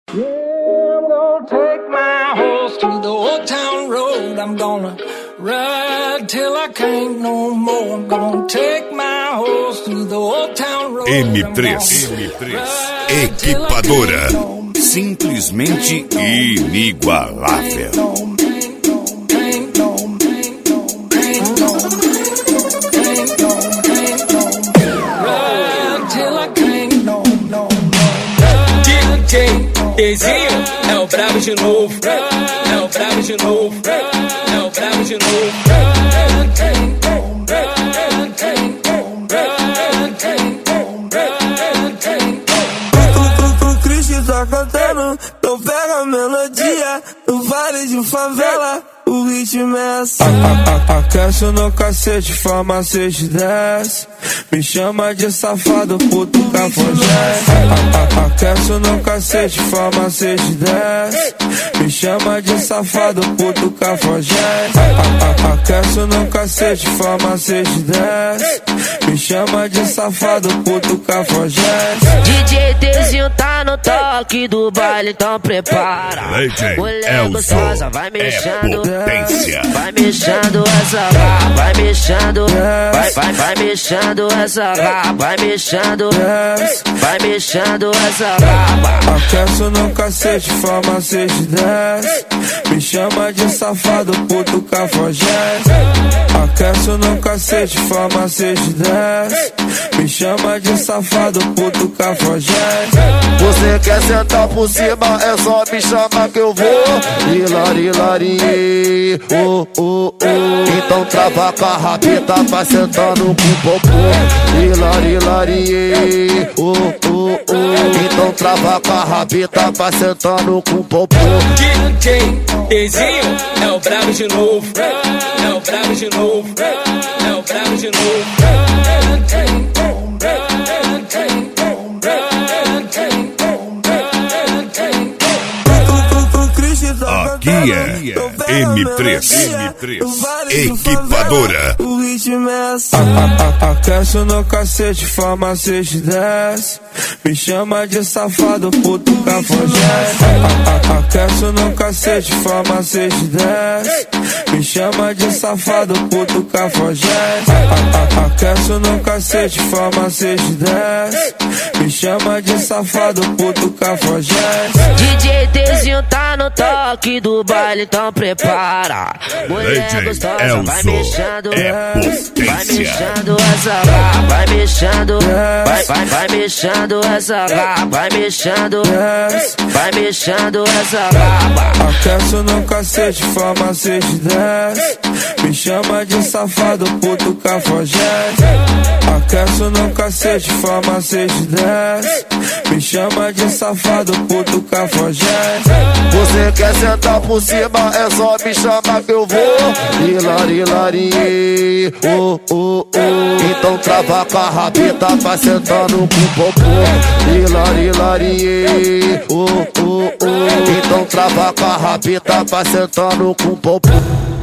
Yeah, I'm gonna take my horse to the old town road. I'm gonna ride till I can't no more. I'm gonna take my horse to the old town road. M3 Equipadora, simplesmente inigualável. Dezinho é o brabo de novo, é o brabo de novo, é o brabo de novo. O Cristo tá cantando, então pega a melodia no vale de favela. O ritmo é assim. Aquece no cacete, farmacete desce. Me chama de safado, puto cafajeste. Aquece no cacete, farmacete desce. Me chama de safado, puto cafajeste. Aquece no cacete, farmacete desce. Me chama de safado, puto cafajeste. DJ Dezinho tá no toque do baile, então prepara. Mulher gostosa, vai mexendo. Vai mexendo essa raba, vai mexendo, vai mexendo essa raba, vai mexendo, vai mexendo essa raba. Aquece no cacete, farmacete desce. Me chama de safado, puto cafajeste. Aquece no cacete, farmacete desce. Me chama de safado, puto cafajeste. Você quer sentar por cima, é só me chamar que eu vou. Hilari, oh, oh, oh. Então trava com a rabeta, vai sentando com o popô. Hilari, oh, oh, oh. Então trava com a rabeta, vai sentando com o popô. DJ Dezinho é o brabo de novo, é o brabo de novo, é o brabo de novo. Aqui é M3 Equipadora. O ritmo é assim. Aquece no cacete, farmacete desce. Me chama de safado, puto cafajeste. Aquece no cacete, farmacete desce. Me chama de safado, puto cafajeste. Aquece no cacete, farmacete desce. Me chama de safado, puto cafajeste. DJ Dezinho tá no toque do baile, então prepara. Mulher gostosa, vai mexendo, vai mexendo essa raba, vai mexendo, vai mexendo essa raba, vai mexendo, vai mexendo essa raba. Aquece no cacete, farmacete desce. Me chama de safado, puto cafajeste. Aquece no cacete, farmacete desce. Me chama de safado, puto cafajeste. Você quer sentar por cima, é só me chamar que eu vou. Hilari, oh, oh, oh. Então trava com a rabeta, vai sentando com o popô. Hilari, oh, oh, oh. Então trava com a rabeta, vai sentando com o popô.